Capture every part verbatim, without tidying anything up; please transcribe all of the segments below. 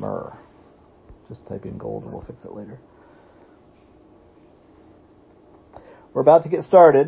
Myrrh. Just type in gold and we'll fix it later. We're about to get started.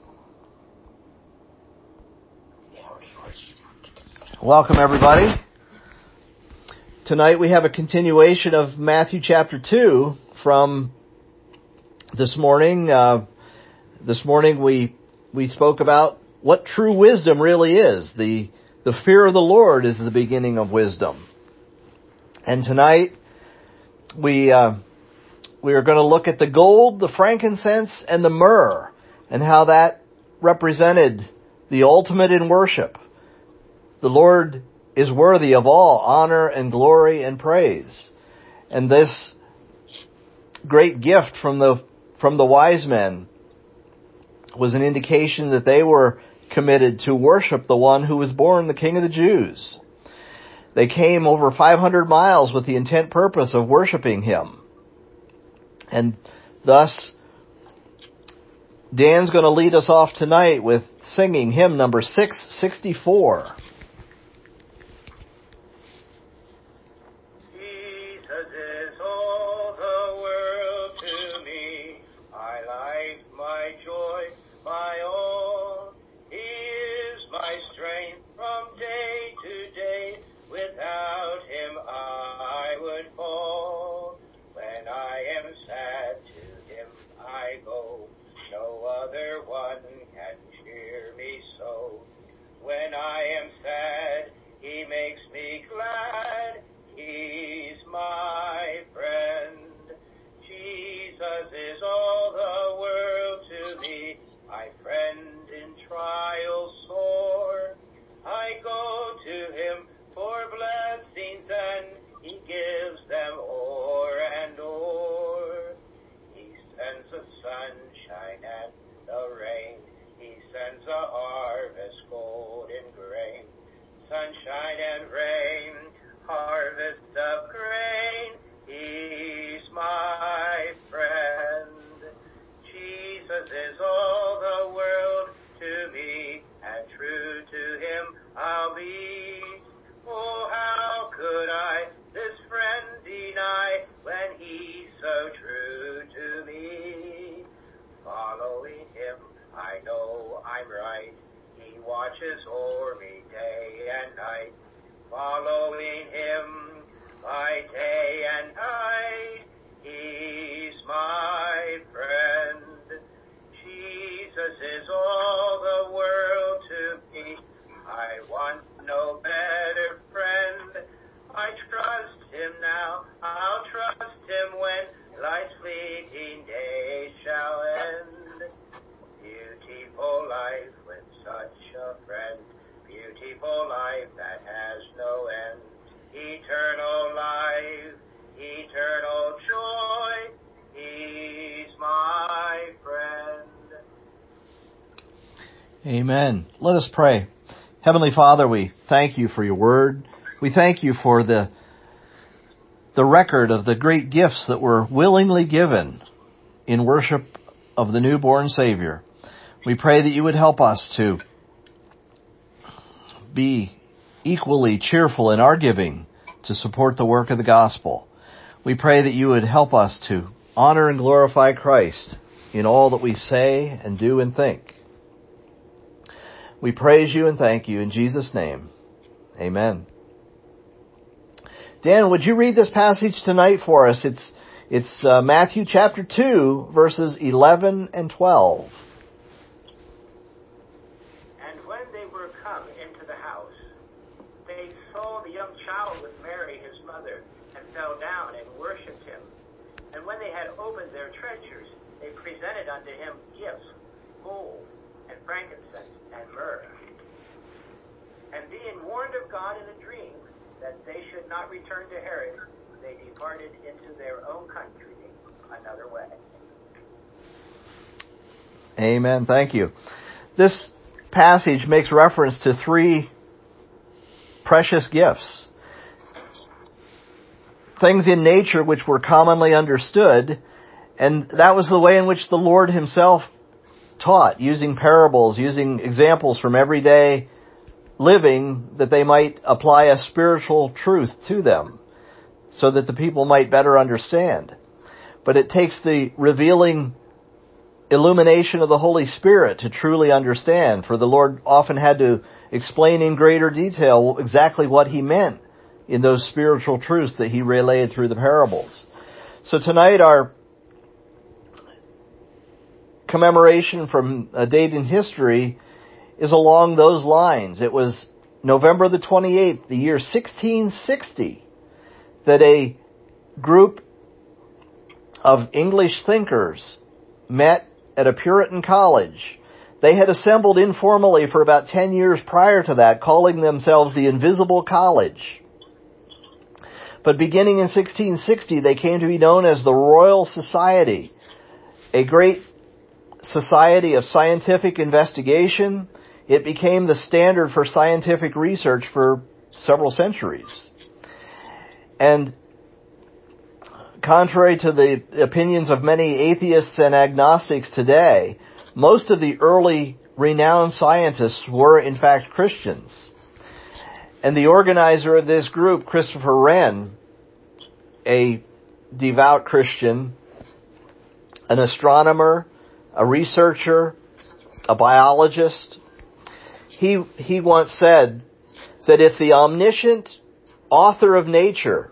Welcome, everybody. Tonight we have a continuation of Matthew chapter two from this morning. Uh, this morning we we spoke about what true wisdom really is. The the fear of the Lord is the beginning of wisdom. And tonight we uh, we are going to look at the gold, the frankincense, and the myrrh, and how that represented the ultimate in worship. The Lord is worthy of all honor and glory and praise. And this great gift from the from the wise men was an indication that they were committed to worship the one who was born the King of the Jews. They came over five hundred miles with the intent purpose of worshiping him. And thus, Dan's going to lead us off tonight with singing hymn number six sixty-four. When I am sad, he makes me glad. He's my friend. Jesus is all the world to me, my friend in trials sore. I go to him for blessings, and he gives them o'er and o'er. He sends the sunshine and the rain. He sends a harvest, golden grain, sunshine and rain, harvest of grain. He's my friend. Jesus is all the world to me, and true to him I'll be. Oh, how could I this friend deny when he's so true to me? Following him, I know I'm right. He watches o'er me day and night. Following him by day and night, he's my friend. Jesus is all the world to me. I want no better friend. I trust him now. I'll trust him when life's fleeting days shall end. Beautiful life with such a friend, beautiful life that has no end. Eternal life, eternal joy, he's my friend. Amen. Let us pray. Heavenly Father, we thank you for your word. We thank you for the the record of the great gifts that were willingly given in worship of the newborn Savior. We pray that you would help us to be equally cheerful in our giving to support the work of the gospel. We pray that you would help us to honor and glorify Christ in all that we say and do and think. We praise you and thank you in Jesus' name. Amen. Dan, would you read this passage tonight for us? It's it's uh, Matthew chapter two, verses eleven and twelve. And when they were come into the house, they saw the young child with Mary his mother, and fell down and worshipped him. And when they had opened their treasures, they presented unto him gifts, gold, and frankincense, and myrrh. And being warned of God in a dream that they should not return to Herod, they departed into their own country another way. Amen. Thank you. This passage makes reference to three precious gifts. Things in nature which were commonly understood, and that was the way in which the Lord himself taught, using parables, using examples from everyday living that they might apply a spiritual truth to them. so that the people might better understand. But it takes the revealing illumination of the Holy Spirit to truly understand, for the Lord often had to explain in greater detail exactly what He meant in those spiritual truths that He relayed through the parables. So tonight our commemoration from a date in history is along those lines. It was November the twenty-eighth, the year sixteen sixty, that a group of English thinkers met at a Puritan college. They had assembled informally for about ten years prior to that, calling themselves the Invisible College. But beginning in sixteen sixty, they came to be known as the Royal Society, a great society of scientific investigation. It became the standard for scientific research for several centuries. And contrary to the opinions of many atheists and agnostics today, most of the early renowned scientists were in fact Christians. And the organizer of this group, Christopher Wren, a devout Christian, an astronomer, a researcher, a biologist, he, he once said that if the omniscient author of nature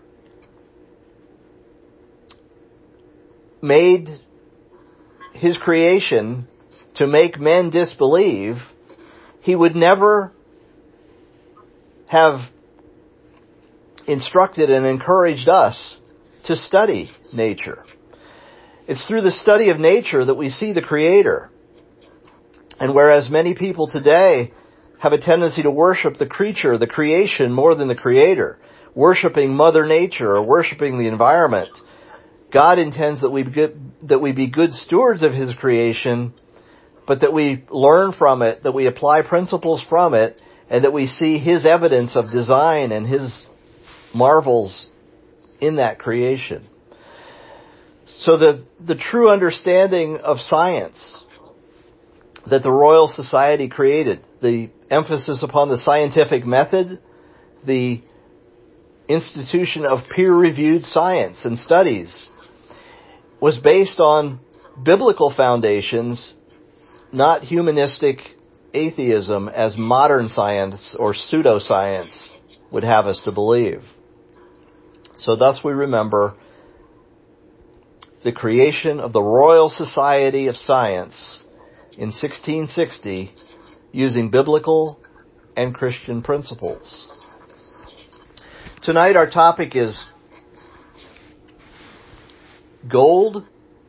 made His creation to make men disbelieve, He would never have instructed and encouraged us to study nature. It's through the study of nature that we see the Creator. And whereas many people today have a tendency to worship the creature, the creation, more than the Creator, worshiping Mother Nature or worshiping the environment, God intends that we be, that we be good stewards of His creation, but that we learn from it, that we apply principles from it, and that we see His evidence of design and His marvels in that creation. So the, the true understanding of science that the Royal Society created, the emphasis upon the scientific method, the institution of peer-reviewed science and studies, was based on biblical foundations, not humanistic atheism as modern science or pseudoscience would have us to believe. So thus we remember the creation of the Royal Society of Science in sixteen sixty using biblical and Christian principles. Tonight our topic is gold,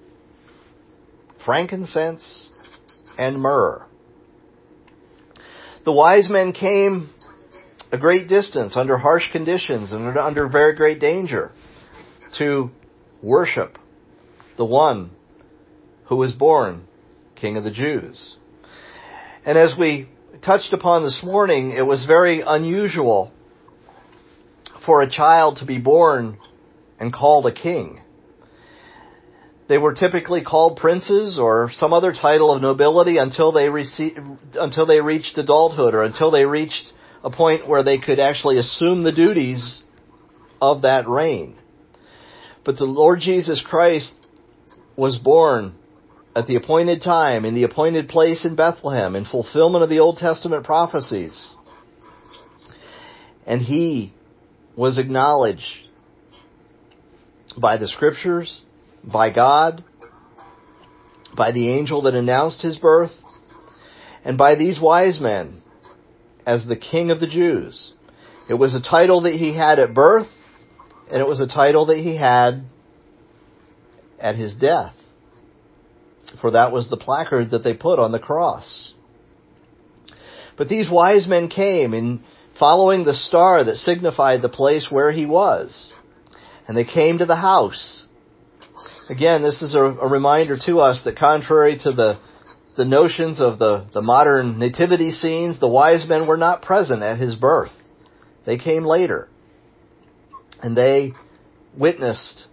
frankincense, and myrrh. The wise men came a great distance under harsh conditions and under very great danger to worship the one who was born King of the Jews. And as we touched upon this morning, it was very unusual for a child to be born and called a king. They were typically called princes or some other title of nobility until they received, until they reached adulthood or until they reached a point where they could actually assume the duties of that reign. But the Lord Jesus Christ was born at the appointed time, in the appointed place in Bethlehem, in fulfillment of the Old Testament prophecies. And He was acknowledged by the Scriptures, by God, by the angel that announced His birth, and by these wise men as the King of the Jews. It was a title that He had at birth, and it was a title that He had at His death. For that was the placard that they put on the cross. But these wise men came in following the star that signified the place where He was. And they came to the house. Again, this is a, a reminder to us that contrary to the, the notions of the, the modern nativity scenes, the wise men were not present at His birth. They came later. And they witnessed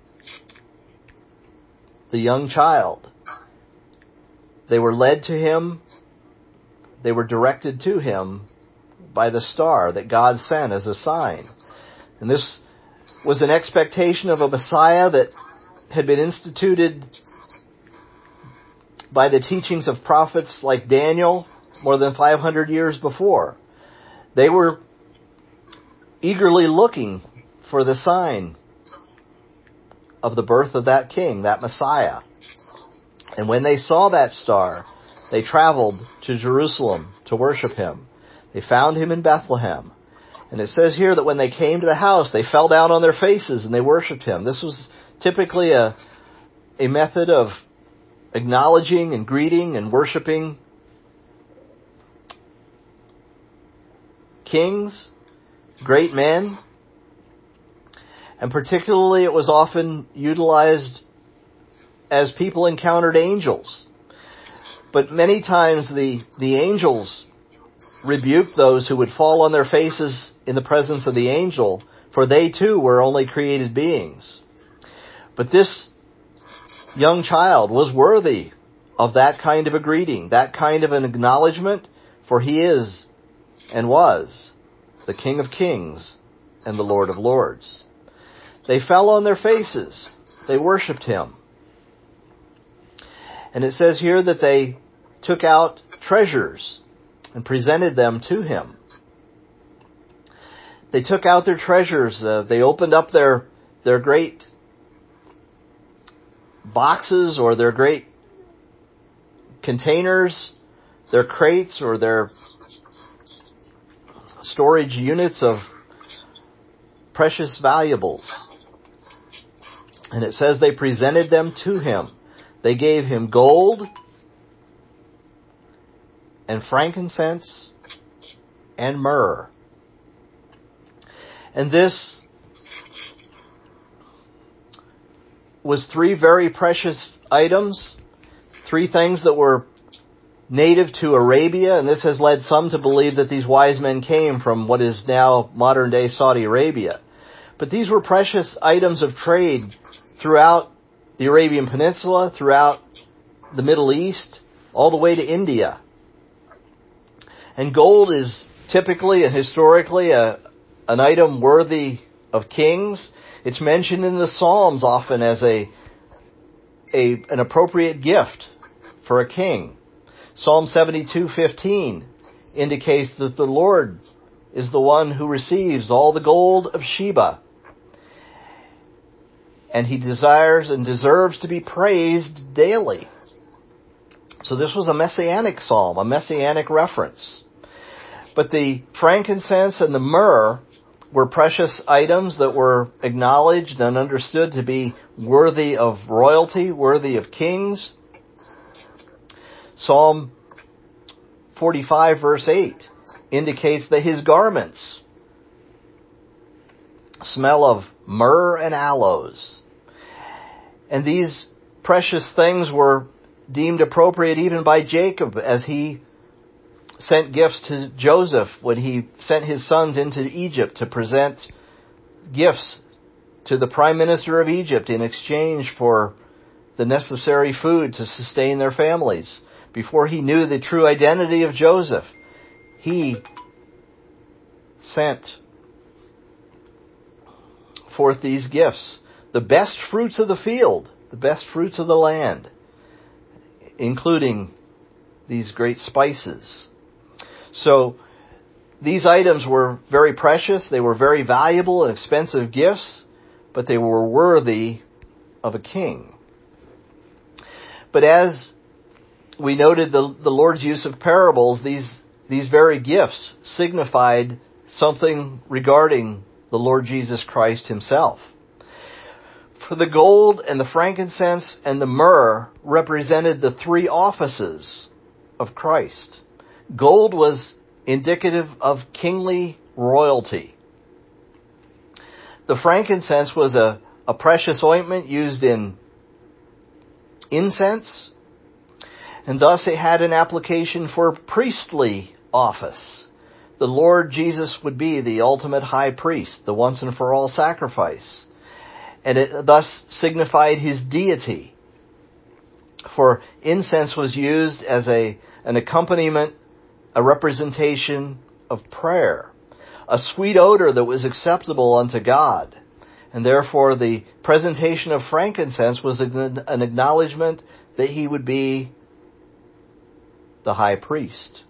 the young child. They were led to Him. They were directed to Him by the star that God sent as a sign. And this was an expectation of a Messiah that had been instituted by the teachings of prophets like Daniel more than five hundred years before. They were eagerly looking for the sign of the birth of that king, that Messiah. And when they saw that star, they traveled to Jerusalem to worship him. They found him in Bethlehem. And it says here that when they came to the house, they fell down on their faces and they worshiped him. This was typically a, a method of acknowledging and greeting and worshiping kings, great men. And particularly it was often utilized as people encountered angels. But many times the, the angels rebuked those who would fall on their faces in the presence of the angel, for they too were only created beings. But this young child was worthy of that kind of a greeting, that kind of an acknowledgement, for he is and was the King of Kings and the Lord of Lords. They fell on their faces. They worshipped him. And it says here that they took out treasures and presented them to him. They took out their treasures. Uh, they opened up their their great boxes or their great containers, their crates or their storage units of precious valuables. And it says they presented them to him. They gave him gold and frankincense and myrrh. And this was three very precious items, three things that were native to Arabia, and this has led some to believe that these wise men came from what is now modern-day Saudi Arabia. But these were precious items of trade throughout the Arabian Peninsula, throughout the Middle East, all the way to India. And gold is typically and historically a, an item worthy of kings. It's mentioned in the Psalms often as a, a an appropriate gift for a king. Psalm seventy-two fifteen indicates that the Lord is the one who receives all the gold of Sheba. And he desires and deserves to be praised daily. So this was a messianic psalm, a messianic reference. But the frankincense and the myrrh were precious items that were acknowledged and understood to be worthy of royalty, worthy of kings. Psalm forty-five verse eight indicates that his garments smell of myrrh and aloes. And these precious things were deemed appropriate even by Jacob as he sent gifts to Joseph when he sent his sons into Egypt to present gifts to the prime minister of Egypt in exchange for the necessary food to sustain their families. Before he knew the true identity of Joseph, he sent forth these gifts, the best fruits of the field, the best fruits of the land, including these great spices. So these items were very precious, they were very valuable and expensive gifts, but they were worthy of a king. But as we noted the, the Lord's use of parables, these, these very gifts signified something regarding the Lord Jesus Christ himself. For the gold and the frankincense and the myrrh represented the three offices of Christ. Gold was indicative of kingly royalty. The frankincense was a, a precious ointment used in incense, and thus it had an application for priestly office. The Lord Jesus would be the ultimate high priest, the once and for all sacrifice. And it thus signified his deity. For incense was used as a an accompaniment, a representation of prayer, a sweet odor that was acceptable unto God. And therefore the presentation of frankincense was an acknowledgement that he would be the high priest.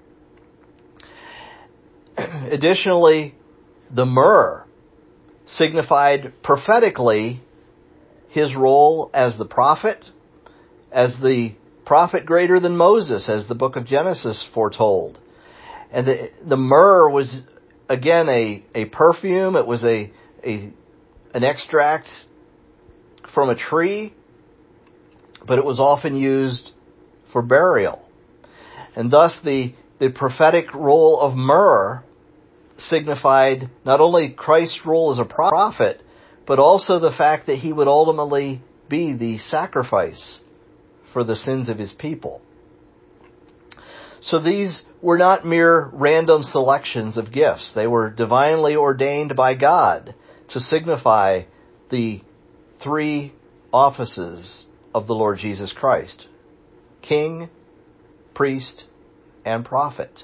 Additionally, the myrrh signified prophetically his role as the prophet, as the prophet greater than Moses, as the book of Genesis foretold. And the, the myrrh was, again, a, a perfume. It was a, a an extract from a tree, but it was often used for burial. And thus the, the prophetic role of myrrh signified not only Christ's role as a prophet, but also the fact that he would ultimately be the sacrifice for the sins of his people. So these were not mere random selections of gifts. They were divinely ordained by God to signify the three offices of the Lord Jesus Christ: king, priest, and prophet.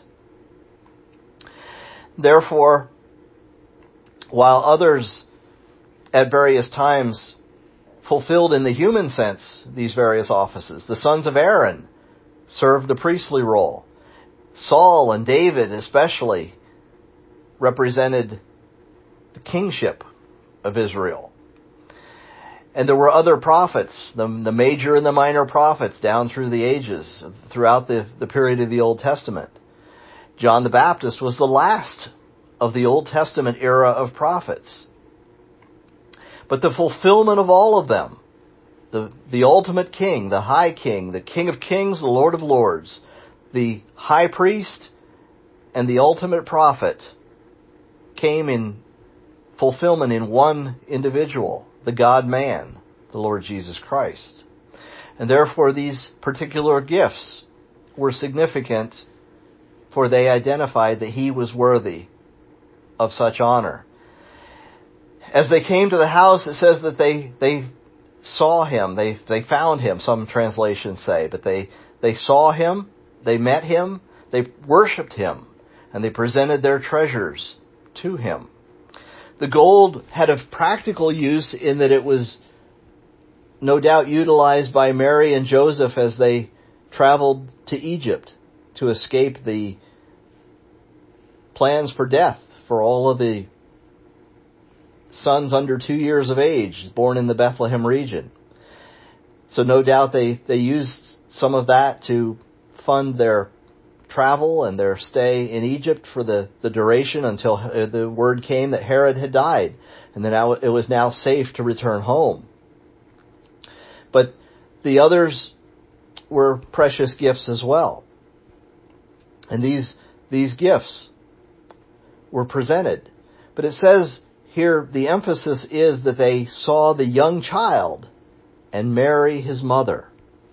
Therefore, while others at various times fulfilled in the human sense these various offices, the sons of Aaron served the priestly role. Saul and David especially represented the kingship of Israel. And there were other prophets, the, the major and the minor prophets down through the ages, throughout the, the period of the Old Testament. John the Baptist was the last of the Old Testament era of prophets. But the fulfillment of all of them, the, the ultimate king, the high king, the King of Kings, the Lord of Lords, the high priest, and the ultimate prophet, came in fulfillment in one individual, the God-man, the Lord Jesus Christ. And therefore these particular gifts were significant, for they identified that he was worthy of such honor. As they came to the house, it says that they they saw him, they they found him, some translations say, but they, they saw him, they met him, they worshipped him, and they presented their treasures to him. The gold had a practical use in that it was no doubt utilized by Mary and Joseph as they traveled to Egypt to escape the plans for death for all of the sons under two years of age born in the Bethlehem region. So no doubt they, they used some of that to fund their travel and their stay in Egypt for the, the duration until the word came that Herod had died, and that now it was now safe to return home. But the others were precious gifts as well. And these these gifts were presented. But it says here the emphasis is that they saw the young child and Mary his mother.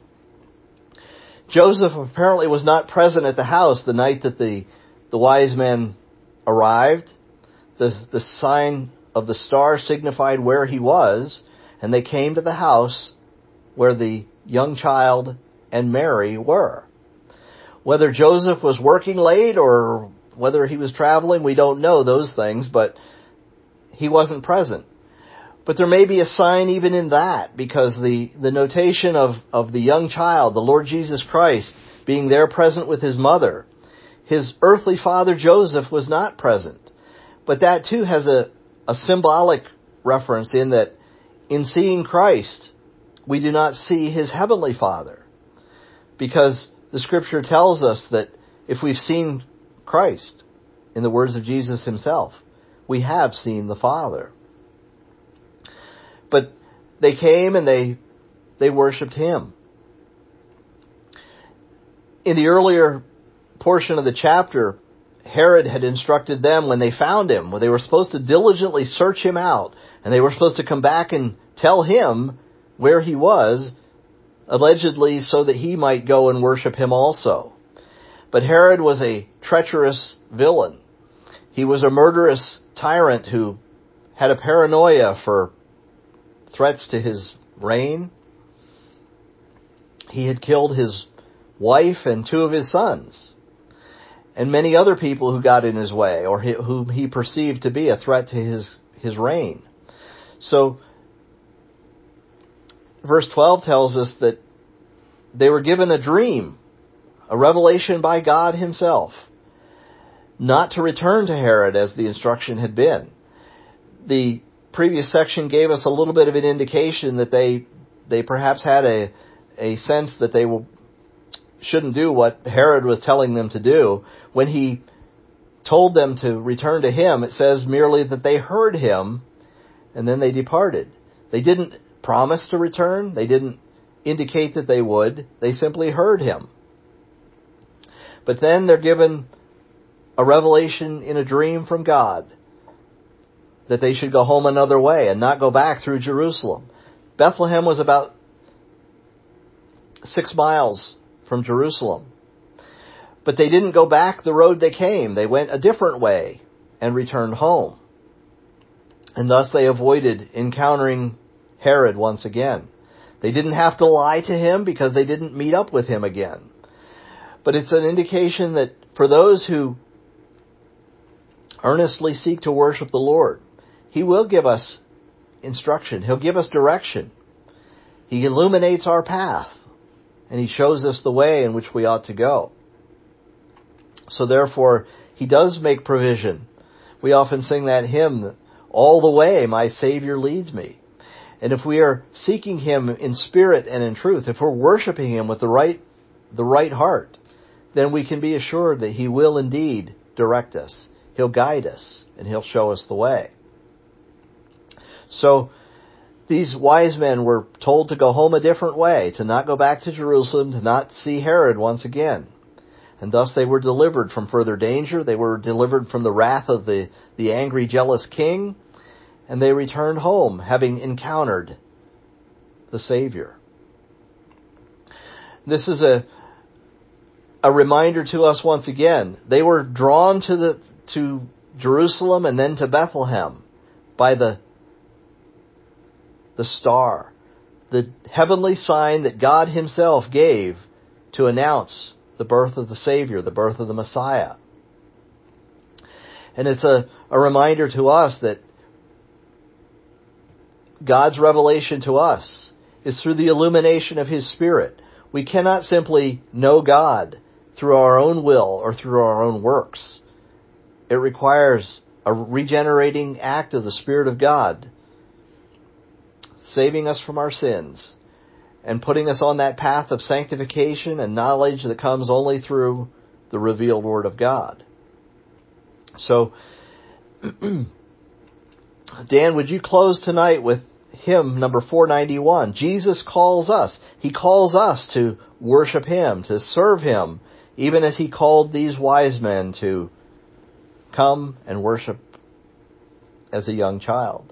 Joseph apparently was not present at the house the night that the, the wise men arrived. The, the sign of the star signified where he was, and they came to the house where the young child and Mary were. Whether Joseph was working late or whether he was traveling, we don't know those things, but he wasn't present. But there may be a sign even in that, because the, the notation of, of the young child, the Lord Jesus Christ, being there present with his mother, his earthly father Joseph was not present. But that too has a, a symbolic reference in that in seeing Christ, we do not see his heavenly Father. Because the Scripture tells us that if we've seen Christ, in the words of Jesus himself, we have seen the Father. But they came and they they worshipped him. In the earlier portion of the chapter, Herod had instructed them when they found him, when they were supposed to diligently search him out, and they were supposed to come back and tell him where he was, allegedly so that he might go and worship him also. But Herod was a treacherous villain. He was a murderous tyrant who had a paranoia for threats to his reign. He had killed his wife and two of his sons, and many other people who got in his way or whom he perceived to be a threat to his, his reign. So, verse twelve tells us that they were given a dream, a revelation by God himself, not to return to Herod as the instruction had been. The previous section gave us a little bit of an indication that they they perhaps had a a sense that they will, shouldn't do what Herod was telling them to do. When he told them to return to him, it says merely that they heard him and then they departed. They didn't promise to return. They didn't indicate that they would. They simply heard him. But then they're given a revelation in a dream from God that they should go home another way and not go back through Jerusalem. Bethlehem was about six miles from Jerusalem. But they didn't go back the road they came. They went a different way and returned home. And thus they avoided encountering Herod once again. They didn't have to lie to him because they didn't meet up with him again. But it's an indication that for those who earnestly seek to worship the Lord, He will give us instruction. He'll give us direction. He illuminates our path, and He shows us the way in which we ought to go. So therefore, He does make provision. We often sing that hymn, "All the way my Savior leads me." And if we are seeking Him in spirit and in truth, if we're worshiping Him with the right, the right heart, then we can be assured that He will indeed direct us. He'll guide us, and He'll show us the way. So, these wise men were told to go home a different way, to not go back to Jerusalem, to not see Herod once again. And thus they were delivered from further danger. They were delivered from the wrath of the, the angry, jealous king. And they returned home, having encountered the Savior. This is a a reminder to us once again. They were drawn to the to Jerusalem and then to Bethlehem by the the star, the heavenly sign that God Himself gave to announce the birth of the Savior, the birth of the Messiah. And it's a, a reminder to us that God's revelation to us is through the illumination of His Spirit. We cannot simply know God through our own will or through our own works. It requires a regenerating act of the Spirit of God, saving us from our sins and putting us on that path of sanctification and knowledge that comes only through the revealed Word of God. So, Dan, would you close tonight with hymn number four ninety-one? Jesus calls us. He calls us to worship Him, to serve Him, even as He called these wise men to come and worship as a young child.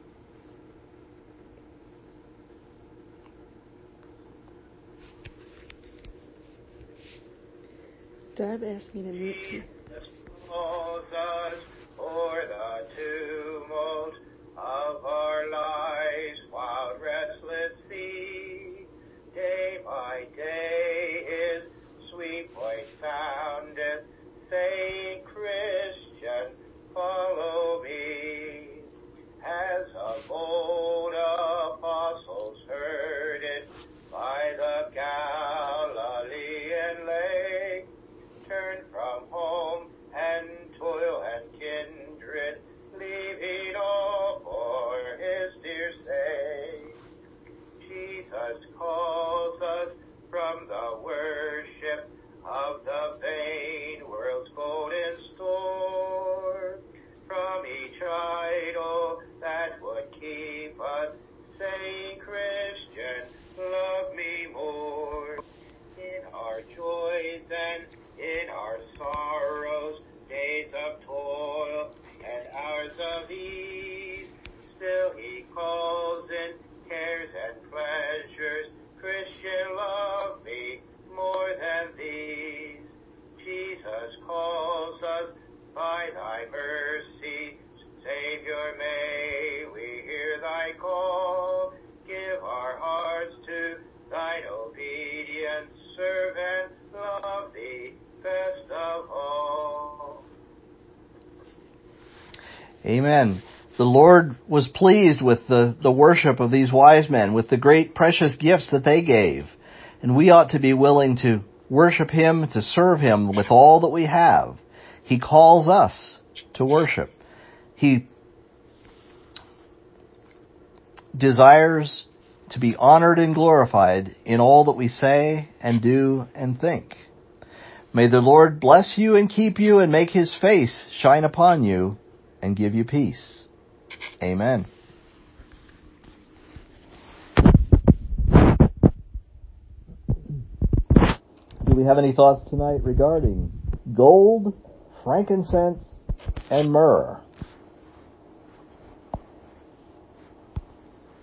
Deb asked me to mute you. Calls us o'er the tumult of our lives, wild restless sea. Day by day His sweet voice soundeth, saying, Christian, follow me. As of old apostles heard it by the Galilean lake, turn from home and toil and kindred, leaving all for His dear sake. Jesus calls us from the worship of the vain world's golden store, from each idol that would keep us, saying, Christian, love me more. In our joys and in our sorrows, days of toil and hours of ease, still He calls in cares and pleasures, Christian, love me more than these. Jesus calls us by Thy mercy, Savior, may we hear Thy call. Give our hearts to Thine obedience, serve and love Thee best of all. Amen. The Lord was pleased with the, the worship of these wise men, with the great precious gifts that they gave. And we ought to be willing to worship Him, to serve Him with all that we have. He calls us to worship. He desires to be honored and glorified in all that we say and do and think. May the Lord bless you and keep you and make His face shine upon you and give you peace. Amen. Do we have any thoughts tonight regarding gold, frankincense, and myrrh?